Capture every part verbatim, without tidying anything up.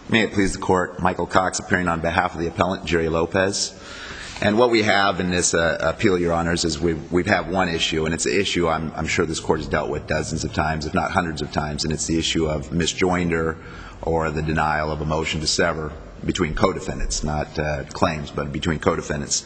May it please the Court, Michael Cox appearing on behalf of the appellant, Jerry Lopez. And what we have in this uh, appeal, Your Honors, is we've, we've have one issue, and it's an issue I'm, I'm sure this Court has dealt with dozens of times, if not hundreds of times, and it's the issue of misjoinder or the denial of a motion to sever between co-defendants, not uh, claims, but between co-defendants.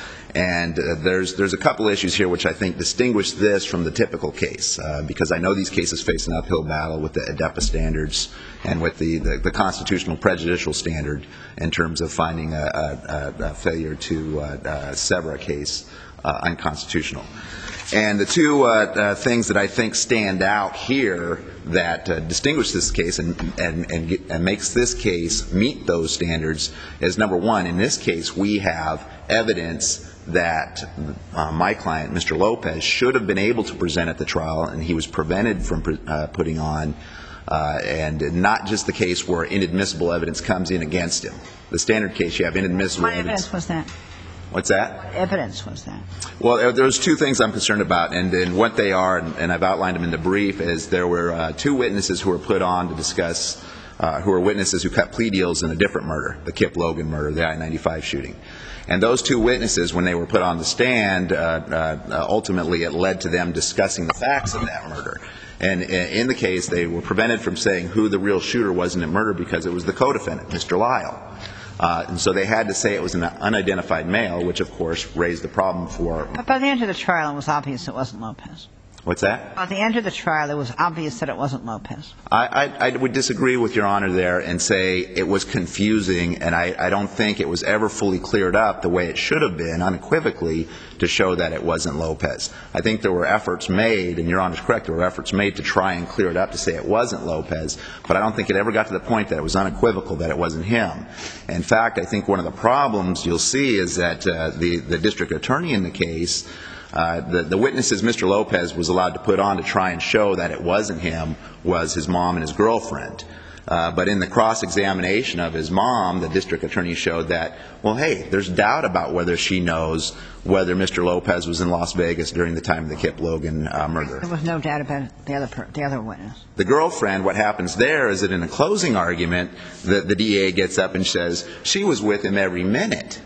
And uh, there's there's a couple issues here which I think distinguish this from the typical case, uh, because I know these cases face an uphill battle with the ADEPA standards and with the, the, the constitutional prejudicial standard in terms of finding a, a, a failure to uh, uh, sever a case uh, unconstitutional. And the two uh, uh, things that I think stand out here that uh, distinguish this case and, and, and, get, and makes this case meet those standards is, number one, in this case we have evidence that uh, my client, Mister Lopez, should have been able to present at the trial, and he was prevented from pre uh, putting on, uh, and not just the case where inadmissible evidence comes in against him. The standard case, you have inadmissible what evidence. What evidence was that? What's that? What evidence was that? Well, there's two things I'm concerned about, and, and what they are, and, and I've outlined them in the brief, is there were uh, two witnesses who were put on to discuss, uh, who were witnesses who cut plea deals in a different murder, the Kip Logan murder, the I ninety-five shooting. And those two witnesses, when they were put on the stand, uh, uh, ultimately it led to them discussing the facts of that murder. And in the case, they were prevented from saying who the real shooter was in that murder because it was the co-defendant, Mister Lyle. Uh, and so they had to say it was an unidentified male, which of course raised the problem for... But by the end of the trial, it was obvious it wasn't Lopez. What's that? By the end of the trial, it was obvious that it wasn't Lopez. I, I, I would disagree with Your Honor there and say it was confusing, and I, I don't think it was ever fully cleared up the way it should have been, unequivocally, to show that it wasn't Lopez. I think there were efforts made, and Your Honor's correct, there were efforts made to try and clear it up to say it wasn't Lopez, but I don't think it ever got to the point that it was unequivocal that it wasn't him. In fact, I think one of the problems you'll see is that uh, the, the district attorney in the case, Uh, the, the witnesses Mister Lopez was allowed to put on to try and show that it wasn't him was his mom and his girlfriend. Uh, but in the cross-examination of his mom, the district attorney showed that, well, hey, there's doubt about whether she knows whether Mister Lopez was in Las Vegas during the time of the Kip Logan uh, murder. There was no doubt about the other, per the other witness. The girlfriend, what happens there is that in a closing argument, the, the D A gets up and says, she was with him every minute.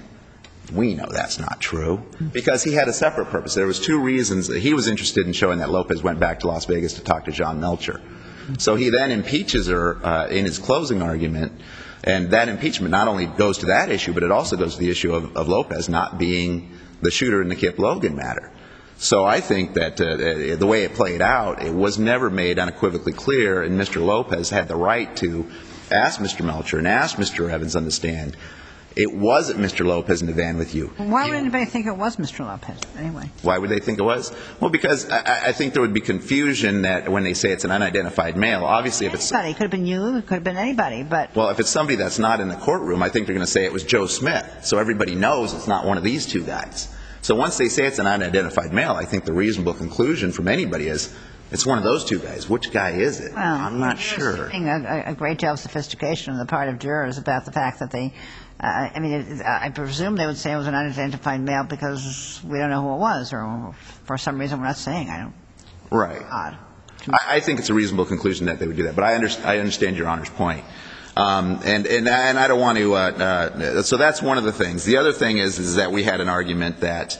We know that's not true, because he had a separate purpose. There was two reasons that he was interested in showing that Lopez went back to Las Vegas to talk to John Melcher. So he then impeaches her uh, in his closing argument, and that impeachment not only goes to that issue, but it also goes to the issue of, of Lopez not being the shooter in the Kip Logan matter. So I think that uh, the way it played out, it was never made unequivocally clear, and Mister Lopez had the right to ask Mister Melcher and ask Mister Evans on the stand, it wasn't Mister Lopez in the van with you. Why would anybody think it was Mister Lopez, anyway? Why would they think it was? Well, because I, I think there would be confusion that when they say it's an unidentified male, obviously if it's... Anybody. It could have been you, it could have been anybody, but... Well, if it's somebody that's not in the courtroom, I think they're going to say it was Joe Smith. So everybody knows it's not one of these two guys. So once they say it's an unidentified male, I think the reasonable conclusion from anybody is it's one of those two guys. Which guy is it? Well, I'm not sure. A, a great deal of sophistication on the part of jurors about the fact that they... Uh, I mean, it, I presume they would say it was an unidentified male because we don't know who it was, or for some reason we're not saying. I don't. Right. Odd. I, I think it's a reasonable conclusion that they would do that, but I, under, I understand Your Honor's point, um, and, and and I don't want to. Uh, uh, so that's one of the things. The other thing is is that we had an argument that.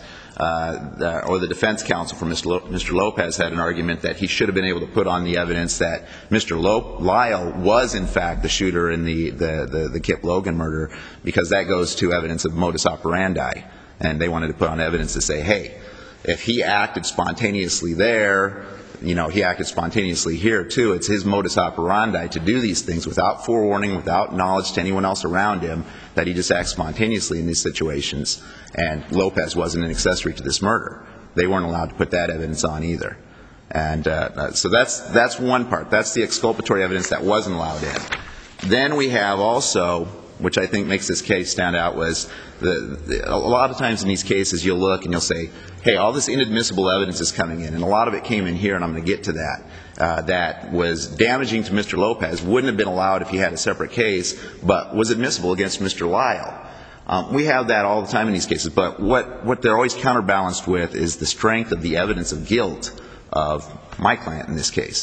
Uh, or the defense counsel for Mister Lo Mister Lopez had an argument that he should have been able to put on the evidence that Mister Lo Lyle was in fact the shooter in the, the, the, the Kip Logan murder, because that goes to evidence of modus operandi. And they wanted to put on evidence to say, hey, if he acted spontaneously there, you know, he acted spontaneously here too. It's his modus operandi to do these things without forewarning, without knowledge to anyone else around him, that he just acts spontaneously in these situations. And Lopez wasn't an accessory to this murder. They weren't allowed to put that evidence on either. And uh, so that's that's one part. That's the exculpatory evidence that wasn't allowed in. Then we have also, which I think makes this case stand out, was the, the, a lot of times in these cases you'll look and you'll say, hey, all this inadmissible evidence is coming in, and a lot of it came in here, and I'm going to get to that, uh, that was damaging to Mister Lopez, wouldn't have been allowed if he had a separate case, but was admissible against Mister Lyle. Um, we have that all the time in these cases, but what, what they're always counterbalanced with is the strength of the evidence of guilt of my client in this case.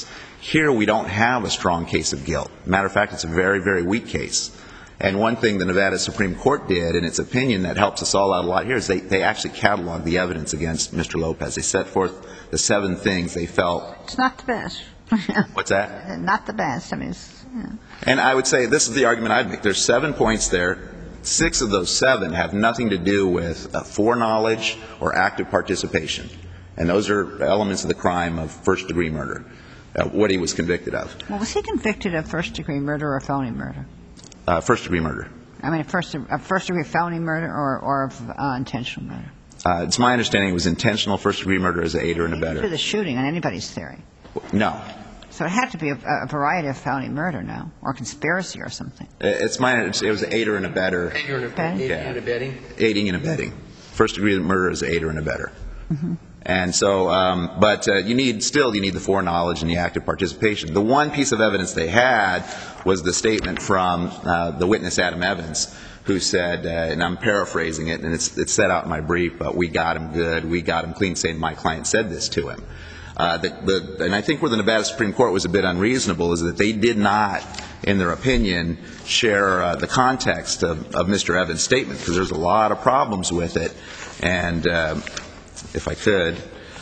Here we don't have a strong case of guilt. Matter of fact, it's a very, very weak case. And one thing the Nevada Supreme Court did, in its opinion, that helps us all out a lot here, is they, they actually cataloged the evidence against Mister Lopez. They set forth the seven things they felt. It's not the best. What's that? Not the best. I mean, it's, yeah. And I would say this is the argument I'd make. There's seven points there. Six of those seven have nothing to do with uh, foreknowledge or active participation. And those are elements of the crime of first-degree murder, uh, what he was convicted of. Well, was he convicted of first-degree murder or felony murder? Uh, first-degree murder. I mean, a first a first-degree felony murder or, or of uh, intentional murder? Uh, it's my understanding it was intentional first-degree murder as an aider and abettor. For the shooting, on anybody's theory. No. So it had to be a, a variety of felony murder now, or conspiracy or something. It's my it was aider and abettor. Aider and Okay. aiding Yeah. and abetting? Aiding and abetting. First-degree murder is aider and abettor. Mm-hmm. And so, um, but uh, you need, still you need the foreknowledge and the active participation. The one piece of evidence they had was the statement from uh, the witness, Adam Evans, who said, uh, and I'm paraphrasing it, and it's, it's set out in my brief, but we got him good, we got him clean, saying my client said this to him. Uh, the, the, and I think where the Nevada Supreme Court was a bit unreasonable is that they did not, in their opinion, share uh, the context of, of Mister Evans' statement, because there's a lot of problems with it. And uh, if I could,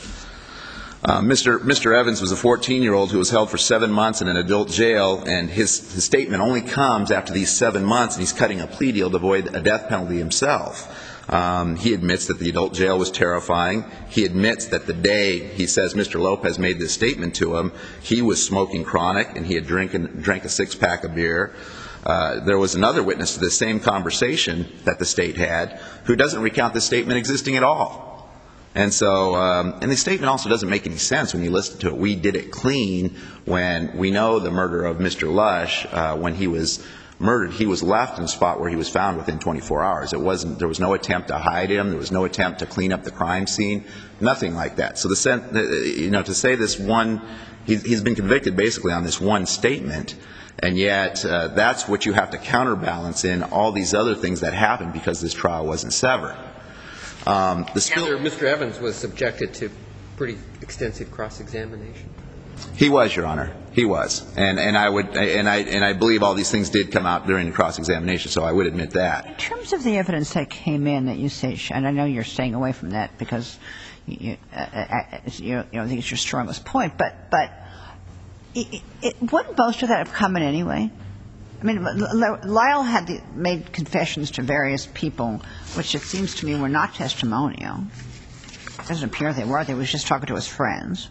uh, Mister Mister Evans was a fourteen-year-old who was held for seven months in an adult jail, and his, his statement only comes after these seven months, and he's cutting a plea deal to avoid a death penalty himself. Um, he admits that the adult jail was terrifying. He admits that the day he says Mister Lopez made this statement to him, he was smoking chronic and he had drinking, drank a six-pack of beer. Uh, there was another witness to this same conversation that the state had who doesn't recount this statement existing at all. And so, um, and the statement also doesn't make any sense when you listen to it. We did it clean when we know the murder of Mister Lush, uh, when he was murdered, he was left in a spot where he was found within twenty-four hours. It wasn't, there was no attempt to hide him. There was no attempt to clean up the crime scene. Nothing like that. So the, you know, to say this one, he's, he's been convicted basically on this one statement, and yet uh, that's what you have to counterbalance in all these other things that happened because this trial wasn't severed. Um, the spill- Mister Evans was subjected to pretty extensive cross-examination. He was, Your Honor. He was, and and I would and I and I believe all these things did come out during the cross-examination. So I would admit that. In terms of the evidence that came in that you say, and I know you're staying away from that because you, uh, uh, you, you know, think it's your strongest point, but but it, it, wouldn't most of that have come in anyway? I mean, Lyle had the, made confessions to various people, which it seems to me were not testimonial. It doesn't appear they were. They was just talking to his friends.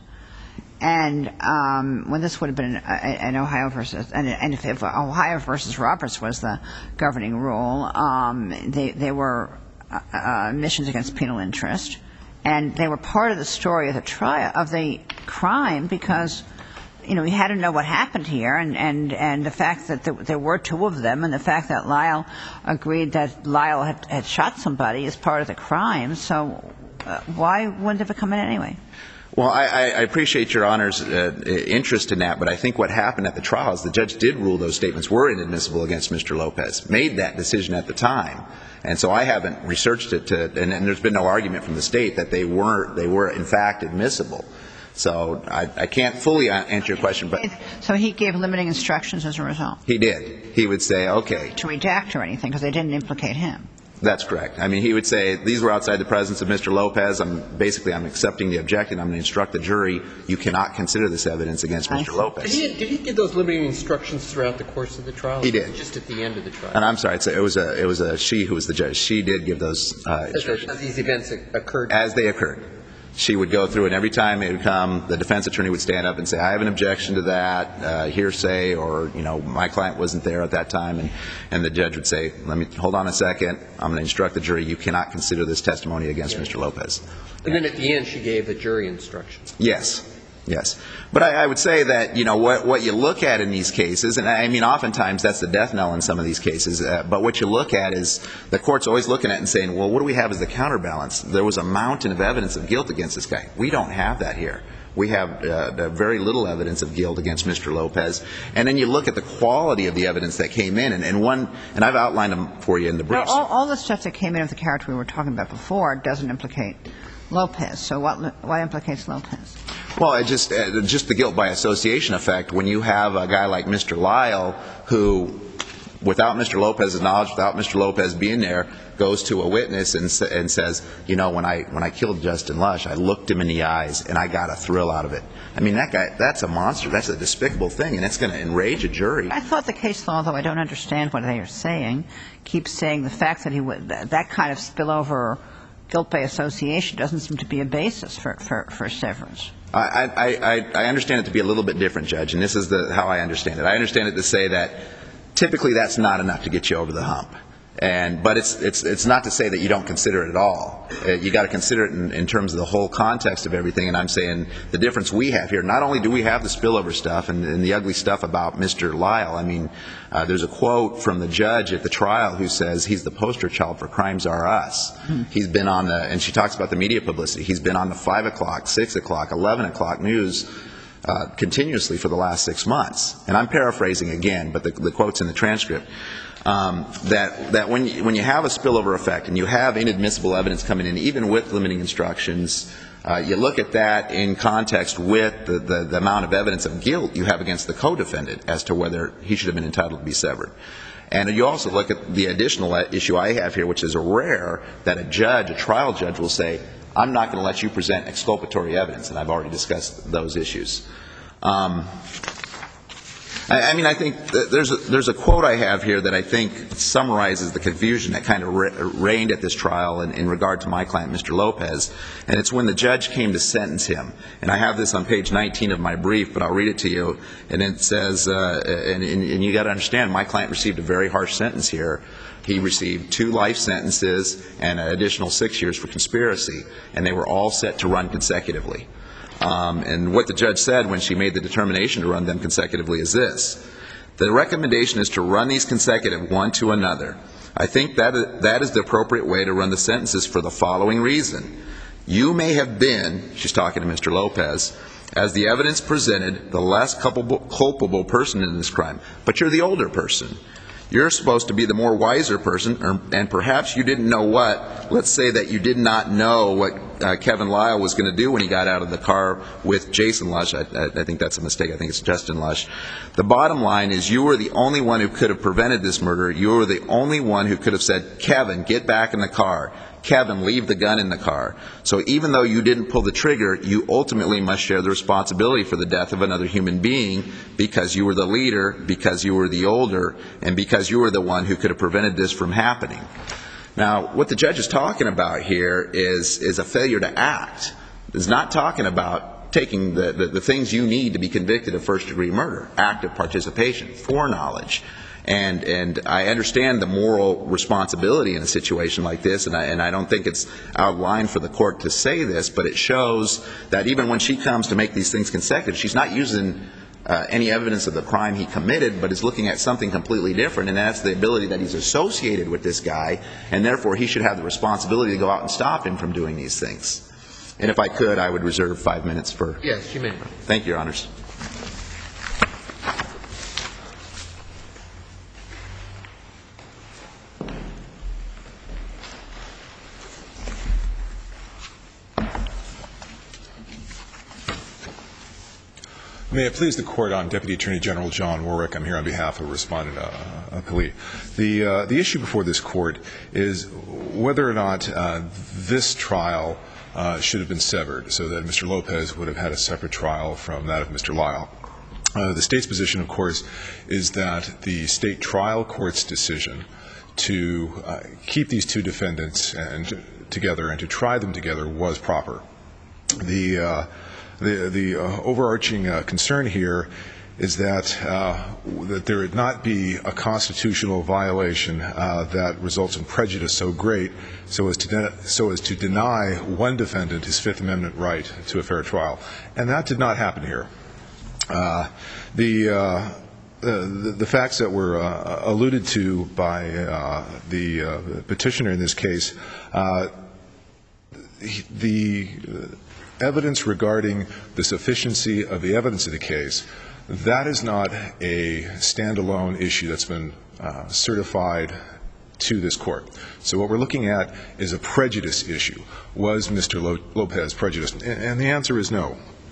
And um, when this would have been an Ohio versus, and, and if, if Ohio versus Roberts was the governing rule, um, they, they were uh, admissions against penal interest, and they were part of the story of the trial of the crime because, you know, we had to know what happened here, and and, and the fact that there, there were two of them, and the fact that Lyle agreed that Lyle had, had shot somebody is part of the crime. So uh, why wouldn't it have come in anyway? Well, I, I appreciate Your Honor's uh, interest in that, but I think what happened at the trial is the judge did rule those statements were inadmissible against Mister Lopez, made that decision at the time. And so I haven't researched it, to, and, and there's been no argument from the state that they weren't, they were in fact admissible. So I, I can't fully answer your question, but... So he gave limiting instructions as a result? He did. He would say, okay. To redact or anything, because they didn't implicate him. That's correct. I mean, he would say, these were outside the presence of Mister Lopez. I'm basically, I'm accepting the objection. I'm going to instruct the jury, you cannot consider this evidence against Mister Lopez. Did he, did he give those limiting instructions throughout the course of the trial? He did. Just at the end of the trial? And I'm sorry, it was a, it was a she who was the judge. She did give those uh, instructions. As these events occurred? As they occurred. She would go through, and every time it would come, the defense attorney would stand up and say, I have an objection to that, uh, hearsay, or, you know, my client wasn't there at that time. And, and the judge would say, let me, hold on a second, I'm going to instruct the jury, you cannot consider this testimony against yeah. Mister Lopez. And then at the end, she gave the jury instructions. Yes. Yes. But I, I would say that, you know, what, what you look at in these cases, and I mean, oftentimes that's the death knell in some of these cases, uh, but what you look at is the court's always looking at it and saying, well, what do we have as the counterbalance? There was a mountain of evidence of guilt against this guy. We don't have that here. We have uh, very little evidence of guilt against Mister Lopez. And then you look at the quality of the evidence that came in, and, and one, and I've outlined them for you in the briefs. Well, all, all the stuff that came in of the character we were talking about before doesn't implicate Lopez. So what, what implicates Lopez? Well, I just uh, just the guilt by association effect. When you have a guy like Mister Lyle who, without Mister Lopez's knowledge, without Mister Lopez being there, goes to a witness and, and says, you know, when I when I killed Justin Lush, I looked him in the eyes and I got a thrill out of it. I mean, that guy, that's a monster. That's a despicable thing, and it's going to enrage a jury. I thought the case law, though I don't understand what they are saying, keeps saying the fact that he would, that kind of spillover guilt by association doesn't seem to be a basis for, for, for severance. I, I, I, I understand it to be a little bit different, Judge, and this is the, how I understand it. I understand it to say that typically that's not enough to get you over the hump. And, but it's, it's, it's not to say that you don't consider it at all. Uh, you got to consider it in, in terms of the whole context of everything. And I'm saying the difference we have here, not only do we have the spillover stuff and, and the ugly stuff about Mister Lyle, I mean, uh, there's a quote from the judge at the trial who says he's the poster child for Crimes Are Us. Mm-hmm. He's been on the, and she talks about the media publicity, he's been on the five o'clock, six o'clock, eleven o'clock news uh, continuously for the last six months. And I'm paraphrasing again, but the, the quote's in the transcript. Um, that that when you, when you have a spillover effect and you have inadmissible evidence coming in, even with limiting instructions, uh, you look at that in context with the, the, the amount of evidence of guilt you have against the co-defendant as to whether he should have been entitled to be severed. And you also look at the additional issue I have here, which is rare that a judge, a trial judge, will say, I'm not going to let you present exculpatory evidence, and I've already discussed those issues. Um, I mean, I think there's a, there's a quote I have here that I think summarizes the confusion that kind of reigned at this trial in, in regard to my client, Mister Lopez, and it's when the judge came to sentence him. And I have this on page nineteen of my brief, but I'll read it to you. And it says, uh, and, and, and you got to understand, my client received a very harsh sentence here. He received two life sentences and an additional six years for conspiracy, and they were all set to run consecutively. Um, and what the judge said when she made the determination to run them consecutively is this. The recommendation is to run these consecutive one to another. I think that that is the appropriate way to run the sentences for the following reason. You may have been, she's talking to Mister Lopez, as the evidence presented, the less culpable, culpable person in this crime, but you're the older person. You're supposed to be the more wiser person, or, and perhaps you didn't know what. Let's say that you did not know what uh, Kevin Lyle was going to do when he got out of the car with Jason Lush. I, I, I think that's a mistake. I think it's Justin Lush. The bottom line is you were the only one who could have prevented this murder. You were the only one who could have said, Kevin, get back in the car. Kevin, leave the gun in the car. So even though you didn't pull the trigger, you ultimately must share the responsibility for the death of another human being because you were the leader, because you were the older, and because you were the one who could have prevented this from happening. Now, what the judge is talking about here is, is a failure to act. It's not talking about taking the, the, the things you need to be convicted of first-degree murder, active participation, foreknowledge. And and I understand the moral responsibility in a situation like this, and I, and I don't think it's out of line for the court to say this, but it shows that even when she comes to make these things consecutive, she's not using uh, any evidence of the crime he committed, but is looking at something completely different, and that's the ability that he's associated with this guy, and therefore he should have the responsibility to go out and stop him from doing these things. And if I could, I would reserve five minutes for... Yes, you may. Thank you, Your Honors. May it please the Court, I'm Deputy Attorney General John Warwick. I'm here on behalf of Respondent uh, Khalid. The, uh, the issue before this Court is whether or not uh, this trial uh, should have been severed so that Mister Lopez would have had a separate trial from that of Mister Lyle. Uh, the State's position, of course, is that the State trial court's decision to uh, keep these two defendants and, together and to try them together was proper. The uh, The, the uh, overarching uh, concern here is that uh, that there would not be a constitutional violation uh, that results in prejudice so great so as to de- so as to deny one defendant his Fifth Amendment right to a fair trial, and that did not happen here. Uh, the, uh, the the facts that were uh, alluded to by uh, the uh, petitioner in this case, uh, the uh, evidence regarding the sufficiency of the evidence of the case, that is not a standalone issue that's been uh, certified to this court. So what we're looking at is a prejudice issue. Was Mister Lopez prejudiced? And the answer is no.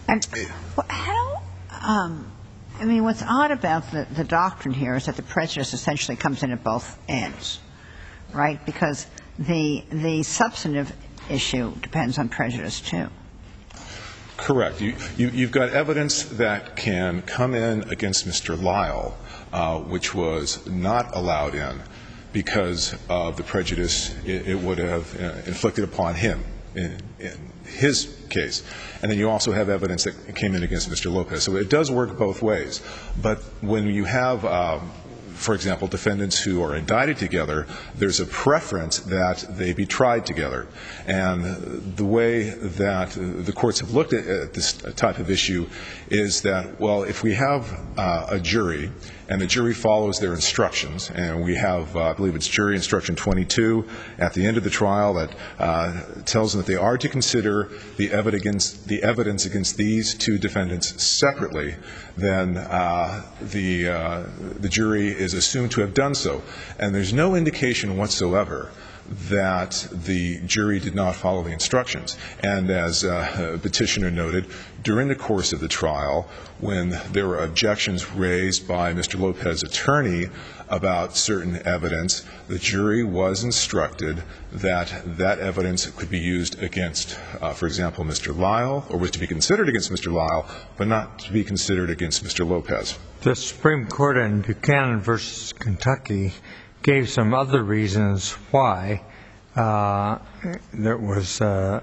And how, um, I mean, what's odd about the, the doctrine here is that the prejudice essentially comes in at both ends, right? Because the the substantive issue depends on prejudice, too. Correct. You, you, you've got evidence that can come in against Mister Lyle, uh, which was not allowed in because of the prejudice it, it would have uh, inflicted upon him in, in his case. And then you also have evidence that came in against Mister Lopez. So it does work both ways. But when you have, um, for example, defendants who are indicted together, there's a preference that they be tried together. And the way that the courts have looked at this type of issue is that, well, if we have uh, a jury and the jury follows their instructions, and we have, uh, I believe it's jury instruction twenty-two at the end of the trial that uh, tells them that they are to consider the evidence, the evidence against these two defendants separately, then uh, the, uh, the jury is assumed to have done so. And there's no indication whatsoever that the jury did not follow the instructions. And as uh, Petitioner noted, during the course of the trial, when there were objections raised by Mister Lopez's attorney about certain evidence, the jury was instructed that that evidence could be used against, uh, for example, Mister Lyle, or was to be considered against Mister Lyle, but not to be considered against Mister Lopez. The Supreme Court in Buchanan versus Kentucky gave some other reasons why uh, it was uh,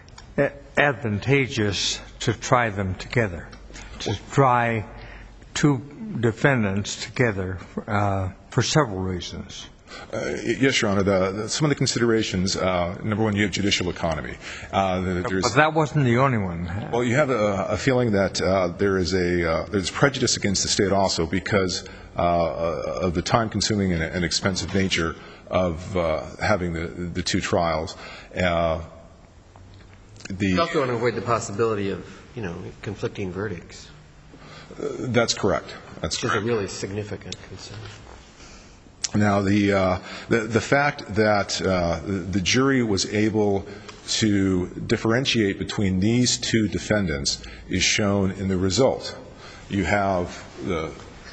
advantageous to try them together, to try two defendants together uh, for several reasons. Uh, yes, Your Honor. The, the, some of the considerations, uh, number one, you have judicial economy. Uh, the, but that wasn't the only one. Well, you have a, a feeling that uh, there is a uh, there's prejudice against the state also because uh, of the time-consuming and, and expensive nature of uh, having the, the two trials. Uh, the You also want to avoid the possibility of, you know, conflicting verdicts. Uh, that's correct. That's Which correct. is a really significant concern. Now, the, uh, the, the fact that uh, the jury was able to differentiate between these two defendants is shown in the result. You have the,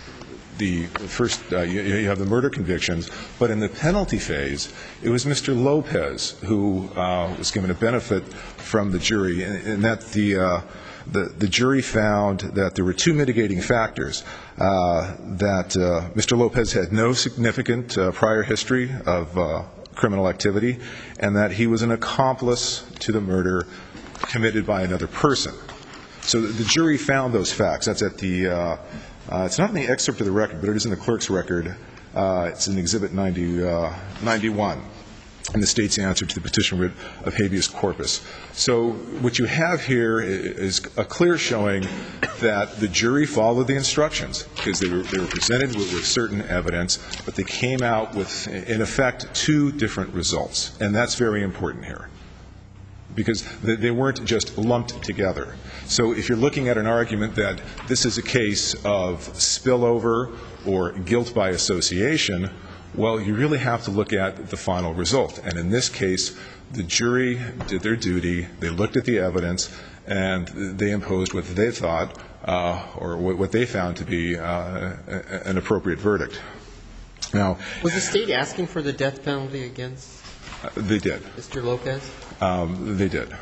the first, uh, you, you have the murder convictions, but in the penalty phase, it was Mister Lopez who uh, was given a benefit from the jury, and, and that the, uh, the, the jury found that there were two mitigating factors. Uh, that uh, Mister Lopez had no significant uh, prior history of uh, criminal activity, and that he was an accomplice to the murder committed by another person. So the jury found those facts. That's at the, uh, uh, it's not in the excerpt of the record, but it is in the clerk's record. Uh, it's in Exhibit ninety, uh, ninety-one. In the state's answer to the petition writ of habeas corpus. So what you have here is a clear showing that the jury followed the instructions because they were, they were presented with, with certain evidence, but they came out with, in effect, two different results. And that's very important here because they weren't just lumped together. So if you're looking at an argument that this is a case of spillover or guilt by association, well, you really have to look at the final result. And in this case, the jury did their duty, they looked at the evidence, and they imposed what they thought uh, or what they found to be uh, an appropriate verdict. Now, was the state asking for the death penalty against uh, they did. Mister Lopez? Um, they did,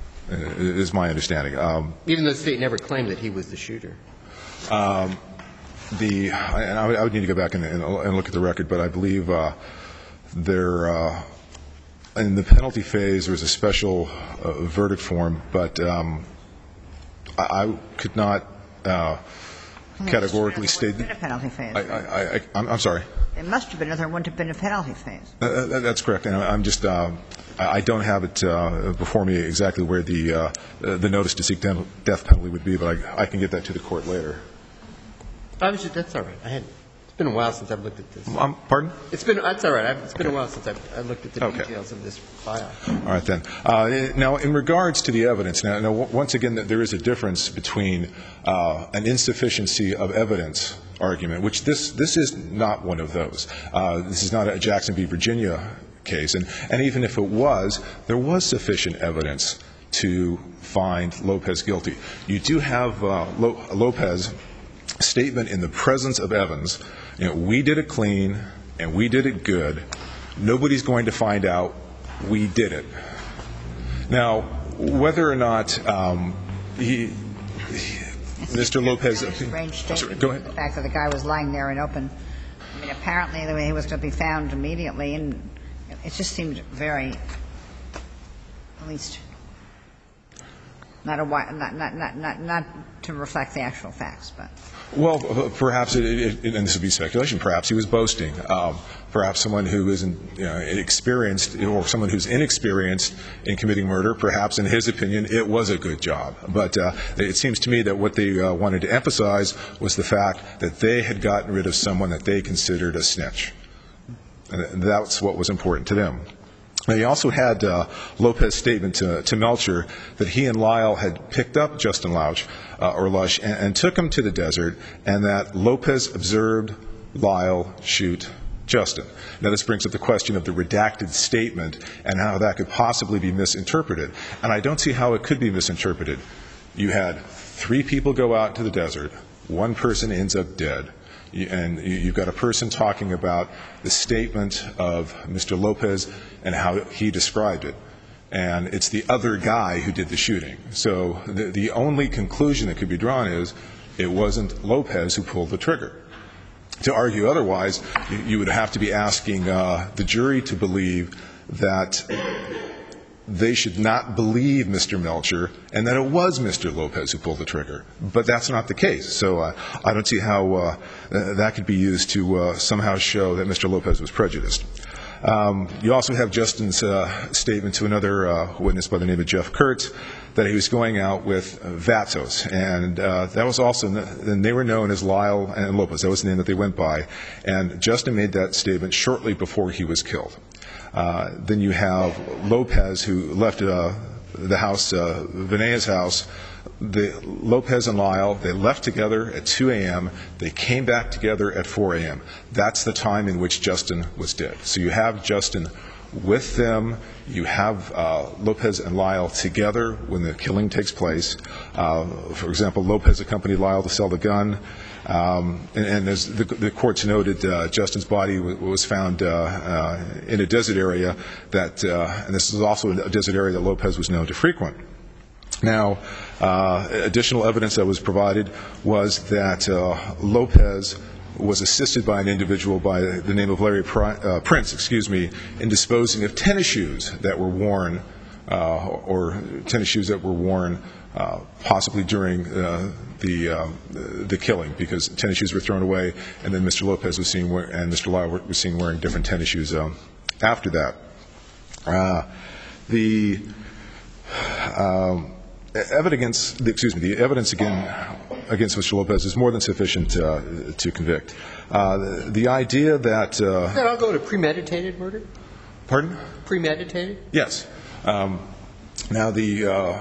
is my understanding. Um, Even though the state never claimed that he was the shooter. Um, The, and I would need to go back and, and look at the record, but I believe uh, there, uh, in the penalty phase, there was a special uh, verdict form, but um, I, I could not uh, categorically state. There must have been a penalty phase. I, I, I, I'm, I'm sorry. There must have been, or there wouldn't have been a penalty phase. Uh, that, that's correct. And I'm just, uh, I don't have it uh, before me exactly where the uh, the notice to seek death penalty would be, but I, I can get that to the court later. Obviously, that's all right. I had, it's been a while since I've looked at this. Um, pardon? It's been, that's all right. I've, it's been Okay. a while since I've, I've looked at the Okay. details of this file. All right, then. Uh, now, in regards to the evidence, now, now once again, there is a difference between uh, an insufficiency of evidence argument, which this, this is not one of those. Uh, this is not a Jackson v. Virginia case. And, and even if it was, there was sufficient evidence to find Lopez guilty. You do have uh, Lopez's statement in the presence of Evans, you know, we did it clean and we did it good. Nobody's going to find out we did it. Now, whether or not um, he, he, Mister Lopez, strange statement. Go ahead. The fact that the guy was lying there and open. I mean, apparently the way he was going to be found immediately, and it just seemed very, at least, not a not not not not, not to reflect the actual facts, but. Well, perhaps, it, it, and this would be speculation, perhaps he was boasting. Um, perhaps someone who isn't you know, experienced, or someone who's inexperienced in committing murder, perhaps in his opinion it was a good job. But uh, it seems to me that what they uh, wanted to emphasize was the fact that they had gotten rid of someone that they considered a snitch. And that's what was important to them. Now, he also had uh, Lopez's statement to, to Melcher that he and Lyle had picked up Justin Louch, uh, or Lush, and, and took him to the desert, and that Lopez observed Lyle shoot Justin. Now, this brings up the question of the redacted statement and how that could possibly be misinterpreted. And I don't see how it could be misinterpreted. You had three people go out to the desert. One person ends up dead. And you've got a person talking about the statement of Mister Lopez and how he described it. And it's the other guy who did the shooting. So the, the only conclusion that could be drawn is it wasn't Lopez who pulled the trigger. To argue otherwise, you, you would have to be asking uh, the jury to believe that they should not believe Mister Melcher and that it was Mister Lopez who pulled the trigger. But that's not the case. So uh, I don't see how uh, that could be used to uh, somehow show that Mister Lopez was prejudiced. Um, you also have Justin's uh, statement to another uh, witness by the name of Jeff Kurtz that he was going out with uh, Vatos. And uh, that was also, and they were known as Lyle and Lopez. That was the name that they went by. And Justin made that statement shortly before he was killed. Uh, then you have Lopez, who left uh, the house, uh, Venea's house. The, Lopez and Lyle, they left together at two a.m. They came back together at four a.m. That's the time in which Justin was dead. So you have Justin with them. You have uh, Lopez and Lyle together when the killing takes place. Uh, for example, Lopez accompanied Lyle to sell the gun. Um, and, and as the, the courts noted, uh, Justin's body w- was found uh, uh, in a desert area that, uh, and this is also a desert area that Lopez was known to frequent. Now, uh, additional evidence that was provided was that uh, Lopez was assisted by an individual by the name of Larry Pri- uh, Prince, excuse me, in disposing of tennis shoes that were worn, uh, or tennis shoes that were worn uh, possibly during uh, the uh, the killing, because tennis shoes were thrown away, and then Mister Lopez was seen wear- and Mister Lyle were seen wearing different tennis shoes um, after that. Uh, the um, evidence, excuse me, the evidence again against Mister Lopez is more than sufficient uh, to convict. Uh, the, the idea that uh, Then I'll go to premeditated murder. Pardon? Premeditated. Yes. Um, now the uh,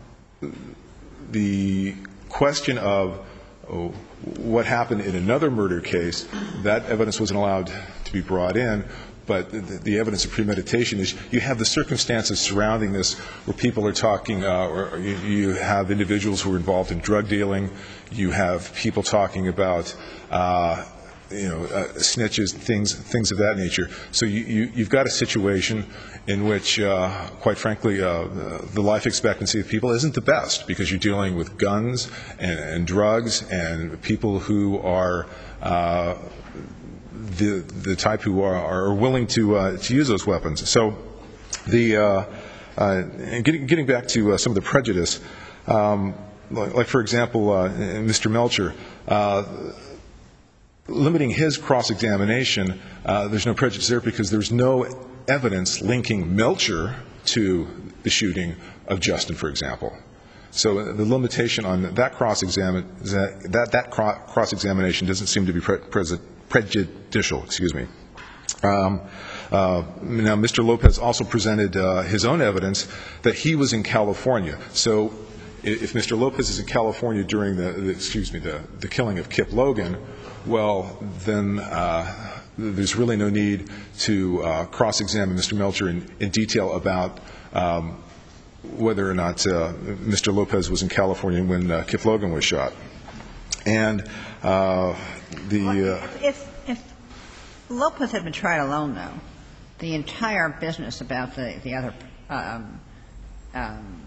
the question of oh, what happened in another murder case, that evidence wasn't allowed to be brought in. But the, the evidence of premeditation is you have the circumstances surrounding this where people are talking, uh, or you, you have individuals who are involved in drug dealing. You have people talking about, uh, you know, uh, snitches, things, things of that nature. So you, you, you've got a situation in which, uh, quite frankly, uh, the life expectancy of people isn't the best, because you're dealing with guns and, and drugs and people who are uh, the the type who are, are willing to uh, to use those weapons. So the uh, uh, getting getting back to uh, some of the prejudice, um, like, like for example, uh, Mister Melcher. Uh, Limiting his cross-examination, uh, there's no prejudice there because there's no evidence linking Melcher to the shooting of Justin, for example. So the limitation on that cross-examine that that cross-examination doesn't seem to be pre- pre- prejudicial. Excuse me. Um, uh, now, Mister Lopez also presented uh, his own evidence that he was in California. So, if Mister Lopez is in California during the, the excuse me the, the killing of Kip Logan, well, then uh, there's really no need to uh, cross-examine Mister Melcher in, in detail about um, whether or not uh, Mister Lopez was in California when uh, Kip Logan was shot. And uh, the... Uh, if, if, if Lopez had been tried alone, though, the entire business about the, the other um, um,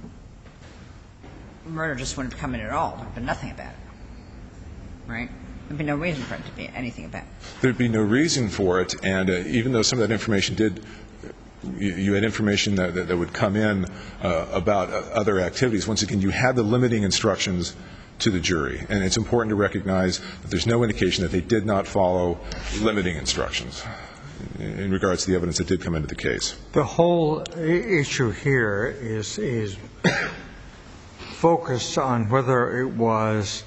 murder just wouldn't have come in at all. There would have been nothing about it. Right? There would be no reason for it to be anything about it. There would be no reason for it, and uh, even though some of that information did, you, you had information that, that, that would come in uh, about uh, other activities. Once again, you had the limiting instructions to the jury, and it's important to recognize that there's no indication that they did not follow limiting instructions in regards to the evidence that did come into the case. The whole issue here is is focused on whether it was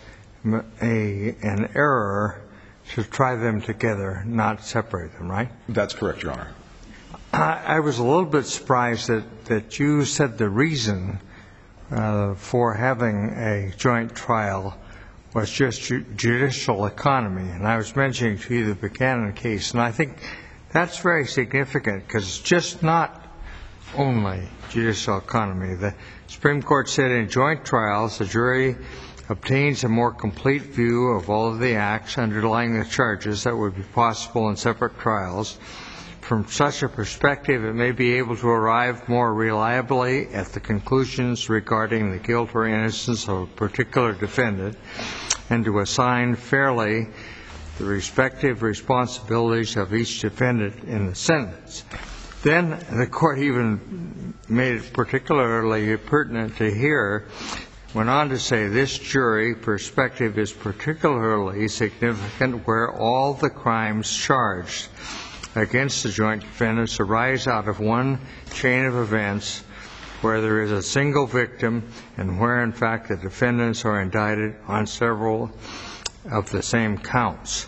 a an error to try them together, not separate them, right? That's correct, Your Honor. I, I was a little bit surprised that, that you said the reason uh, for having a joint trial was just ju- judicial economy. And I was mentioning to you the Buchanan case, and I think that's very significant because it's just not only judicial economy. The Supreme Court said in joint trials, the jury obtains a more complete view of all of the acts underlying the charges that would be possible in separate trials. From such a perspective, it may be able to arrive more reliably at the conclusions regarding the guilt or innocence of a particular defendant and to assign fairly the respective responsibilities of each defendant in the sentence. Then the court even made it particularly pertinent to hear, went on to say this jury perspective is particularly significant where all the crimes charged against the joint defendants arise out of one chain of events where there is a single victim and where in fact the defendants are indicted on several of the same counts.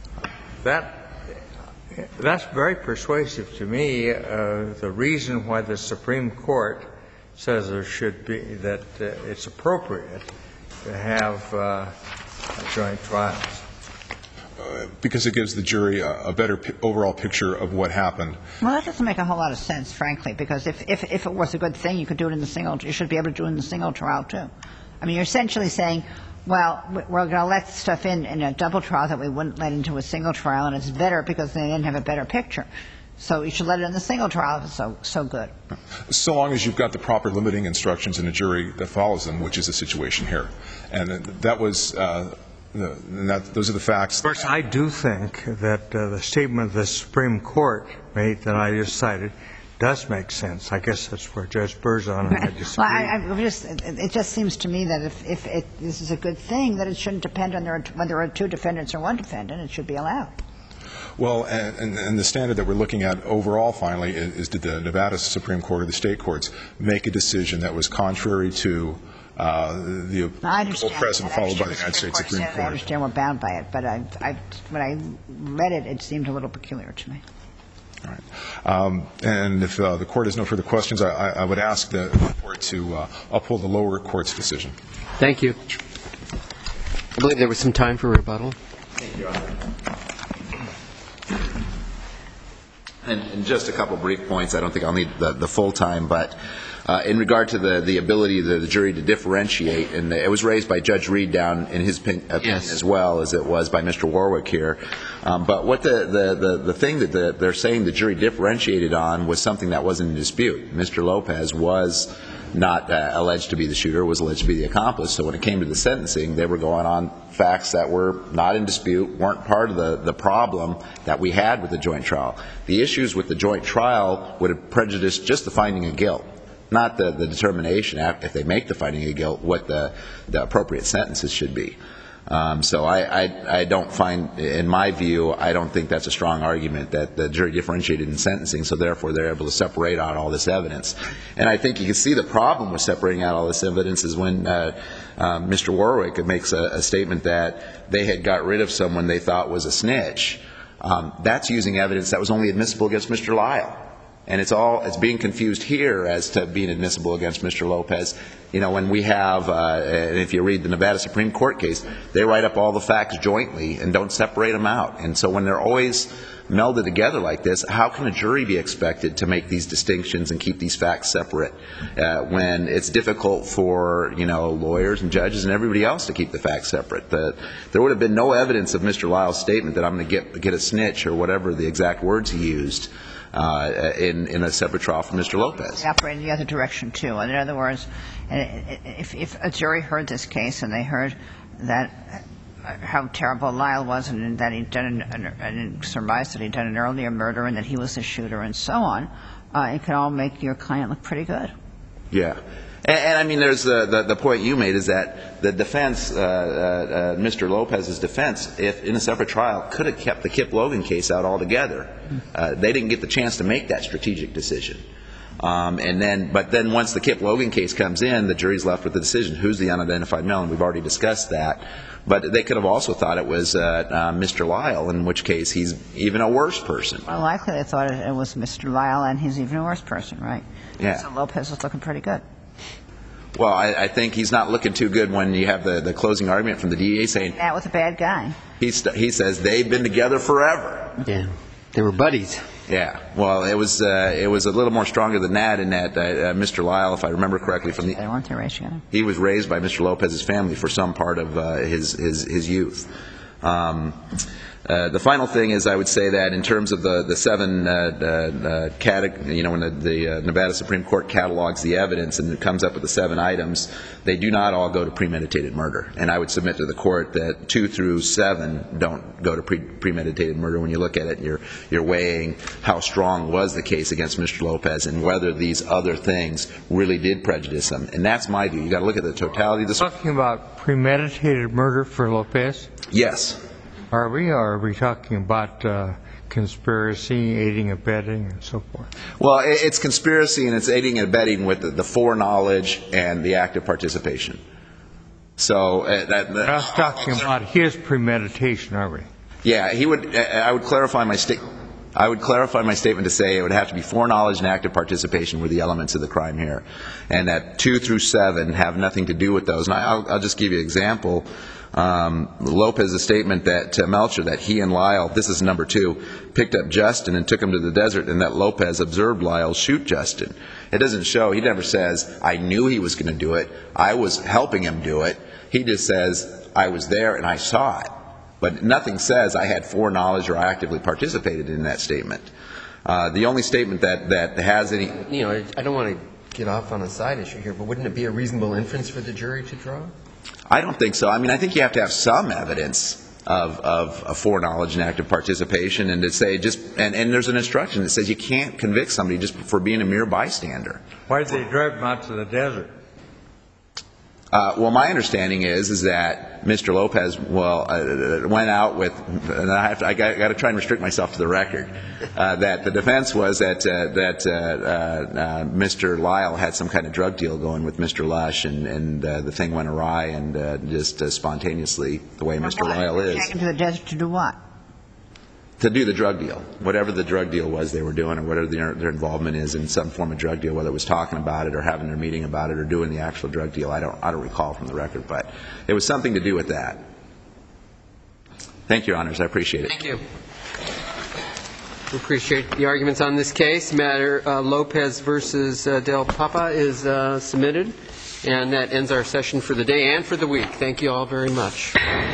That that's very persuasive to me. Uh, the reason why the Supreme Court says there should be, that uh, it's appropriate to have uh, joint trials. Uh, because it gives the jury a, a better p- overall picture of what happened. Well, that doesn't make a whole lot of sense, frankly, because if, if, if it was a good thing, you could do it in the single, you should be able to do it in the single trial, too. I mean, you're essentially saying, well, we're going to let stuff in in a double trial that we wouldn't let into a single trial, and it's better because they didn't have a better picture. So you should let it in the single trial if it's so, so good. So long as you've got the proper limiting instructions in a jury that follows them, which is the situation here. And that was, uh, the, and that, those are the facts. Of course, I do think that uh, the statement the Supreme Court made that I just cited does make sense. I guess that's where Judge Berzon and I disagree. Well, I, I just, it just seems to me that if, if it, this is a good thing, that it shouldn't depend on there, whether there are two defendants or one defendant. It should be allowed. Well, and, and, and the standard that we're looking at overall, finally, is, is did the Nevada Supreme Court or the state courts make a decision that was contrary to uh, the precedent followed by the United States Supreme Court? I understand we're bound by it, but I, I, when I read it, it seemed a little peculiar to me. All right. Um, and if uh, the Court has no further questions, I, I would ask the Court to uh, uphold the lower court's decision. Thank you. I believe there was some time for rebuttal. Thank you, Your Honor. And, and just a couple brief points. I don't think I'll need the, the full time, but uh, in regard to the, the ability of the jury to differentiate, and it was raised by Judge Reed down in his opinion yes. as well as it was by Mister Warwick here. Um, but what the, the, the, the thing that the, they're saying the jury differentiated on was something that wasn't in dispute. Mister Lopez was not uh, alleged to be the shooter, was alleged to be the accomplice. So when it came to the sentencing, they were going on facts that were not in dispute, weren't part of the, the problem that we had with the joint trial. The issues with the joint trial would have prejudiced just the finding of guilt, not the, the determination, if they make the finding of guilt, what the, the appropriate sentences should be. Um, so I, I, I don't find, in my view, I don't think that's a strong argument that the jury differentiated in sentencing, so therefore they're able to separate out all this evidence. And I think you can see the problem with separating out all this evidence is when uh, uh, Mister Warwick makes a, a statement that they had got rid of someone they thought was a snitch. Um, that's using evidence that was only admissible against Mister Lyle. And it's all, it's being confused here as to being admissible against Mister Lopez. You know, when we have, uh, and if you read the Nevada Supreme Court case, they write up all the facts jointly and don't separate them out. And so when they're always melded together like this, how can a jury be expected to make these distinctions and keep these facts separate uh, when it's difficult for, you know, lawyers and judges and everybody else to keep the facts separate? The, there would have been no evidence of Mister Lyle's statement that I'm going to get get a snitch or whatever the exact words he used uh, in, in a separate trial for Mister Lopez. They operate in the other direction, too. In other words, if, if a jury heard this case and they heard that how terrible Lyle was and that he'd done an, and surmised that he'd done an earlier murder and that he was the shooter and so on, uh, it could all make your client look pretty good. Yeah. And, and I mean, there's the, the, the point you made is that the defense, uh, uh, uh, Mister Lopez's defense, if in a separate trial, could have kept the Kip Logan case out altogether. Uh, they didn't get the chance to make that strategic decision. Um, and then, but then once the Kip Logan case comes in, the jury's left with the decision, who's the unidentified male, and we've already discussed that. But they could have also thought it was uh, uh, Mister Lyle, in which case he's even a worse person. Well, likely they thought it was Mister Lyle, and he's even a worse person, right? Yeah. So Lopez was looking pretty good. Well, I, I think he's not looking too good when you have the, the closing argument from the D A saying That was a bad guy. he, st- he says they've been together forever. Yeah, they were buddies. Yeah, well, it was uh, it was a little more stronger than that in that uh, uh, Mister Lyle, if I remember correctly, from the They weren't their race together. he was raised by Mister Lopez's family for some part of uh, his, his his youth. Um, uh, the final thing is, I would say that in terms of the the seven, uh, uh, cate- you know, when the, the uh, Nevada Supreme Court catalogs the evidence and it comes up with the seven items, they do not all go to premeditated murder. And I would submit to the court that two through seven don't go to pre- premeditated murder. When you look at it, you're you're weighing how strong was the case against Mister Lopez and whether these other things really did prejudice him. And that's my view. You got to look at the totality of the. Talking about premeditated murder for Lopez? Yes. Are we, or are we talking about uh, conspiracy, aiding, abetting, and so forth? Well, it- it's conspiracy and it's aiding and abetting with the, the foreknowledge and the active participation. So uh, that, We're not talking about his premeditation, are we? yeah, he would. I would clarify my state. I would clarify my statement to say it would have to be foreknowledge and active participation were the elements of the crime here, and that two through seven have nothing to do with those. And I'll, I'll just give you an example. Um, Lopez's statement that to Melcher that he and Lyle, this is number two, picked up Justin and took him to the desert, and that Lopez observed Lyle shoot Justin. It doesn't show. He never says, I knew he was going to do it. I was helping him do it. He just says, I was there and I saw it. But nothing says I had foreknowledge or I actively participated in that statement. Uh, the only statement that, that has any... You know, I don't want to get off on a side issue here, but wouldn't it be a reasonable inference for the jury to draw? I don't think so. I mean, I think you have to have some evidence of, of, of foreknowledge and active participation, and to say just, and, and there's an instruction that says you can't convict somebody just for being a mere bystander. Why did they drive him out to the desert? Uh, well, my understanding is is that Mister Lopez, well, uh, went out with, and I have to, I got, got to try and restrict myself to the record, uh, that the defense was that uh, that uh, uh, uh, Mister Lyle had some kind of drug deal going with Mister Lush, and and uh, the thing went awry, and uh, just uh, spontaneously, the way Mister Lyle is. Take him to the desert to do what? To do the drug deal, whatever the drug deal was they were doing, or whatever their, their involvement is in some form of drug deal, whether it was talking about it or having their meeting about it or doing the actual drug deal. I don't, I don't recall from the record, but it was something to do with that. Thank you, Your Honors. I appreciate it. Thank you. We appreciate the arguments on this case. Matter uh, Lopez versus uh, Del Papa is uh, submitted, and that ends our session for the day and for the week. Thank you all very much.